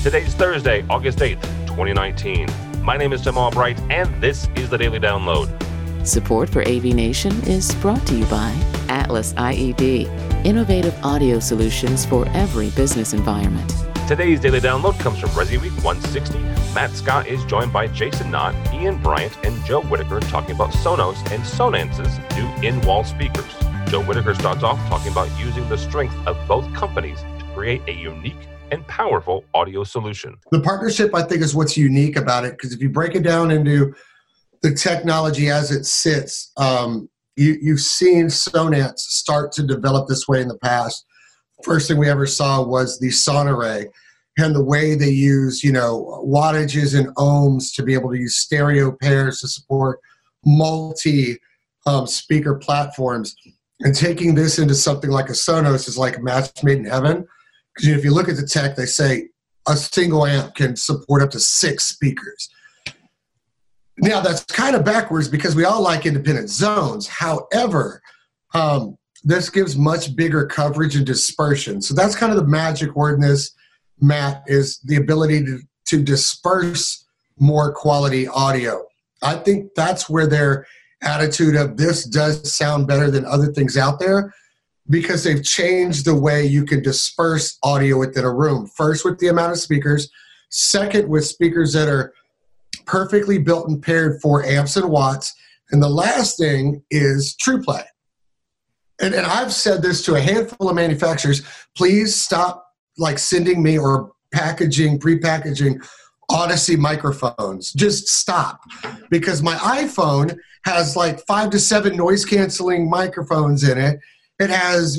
Today's Thursday, August 8th, 2019. My name is Tim Albright, and this is the Daily Download. Support for AV Nation is brought to you by Atlas IED, innovative audio solutions for every business environment. Today's Daily Download comes from Resi Week 160. Matt Scott is joined by Jason Knott, Ian Bryant, and Joe Whitaker talking about Sonos and Sonance's new in-wall speakers. Joe Whitaker starts off talking about using the strength of both companies to create a unique and powerful audio solution. The partnership, I think, is what's unique about it, because if you break it down into the technology as it sits, you've seen Sonance start to develop this way in the past. First thing we ever saw was the Sonoray, and the way they use, wattages and ohms to be able to use stereo pairs to support multi speaker platforms. And taking this into something like a Sonos is like a match made in heaven. Because if you look at the tech, they say a single amp can support up to 6 speakers. Now, that's kind of backwards because we all like independent zones. However, this gives much bigger coverage and dispersion. So that's kind of the magic word in this, Matt, is the ability to disperse more quality audio. I think that's where their attitude of this does sound better than other things out there, because they've changed the way you can disperse audio within a room. First, with the amount of speakers. Second, with speakers that are perfectly built and paired for amps and watts. And the last thing is TruePlay. And I've said this to a handful of manufacturers, please stop sending me or pre-packaging Odyssey microphones. Just stop. Because my iPhone has 5 to 7 noise canceling microphones in it. It has,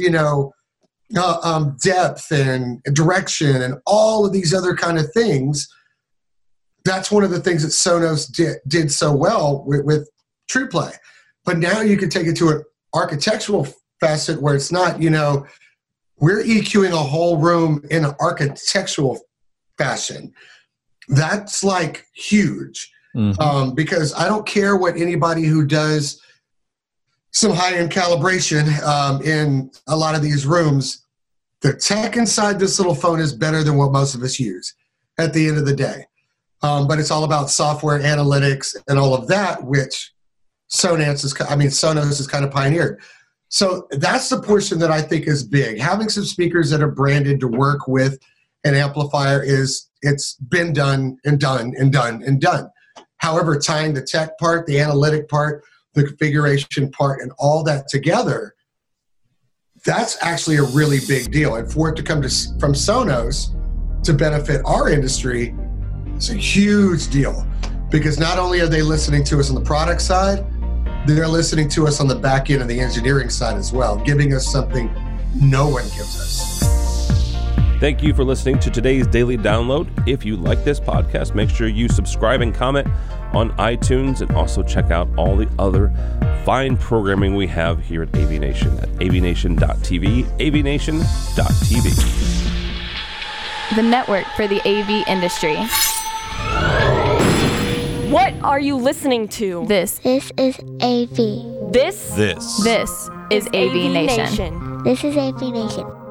depth and direction and all of these other kind of things. That's one of the things that Sonos did so well with TruePlay. But now you can take it to an architectural facet where it's not, we're EQing a whole room in an architectural fashion. That's huge. Mm-hmm. Because I don't care what anybody who does some high-end calibration in a lot of these rooms, the tech inside this little phone is better than what most of us use at the end of the day. But it's all about software analytics and all of that, which Sonos has kind of pioneered. So that's the portion that I think is big. Having some speakers that are branded to work with an amplifier it's been done and done and done and done. However, tying the tech part, the analytic part, the configuration part, and all that together, that's actually a really big deal. And for it to come from Sonos to benefit our industry, it's a huge deal, because not only are they listening to us on the product side, they're listening to us on the back end of the engineering side as well, giving us something no one gives us. Thank you for listening to today's Daily Download. If you like this podcast, make sure you subscribe and comment on iTunes, and also check out all the other fine programming we have here at AV Nation at avnation.tv, avnation.tv. The network for the AV industry. What are you listening to? This is AV. This is AV Nation. This is AV Nation.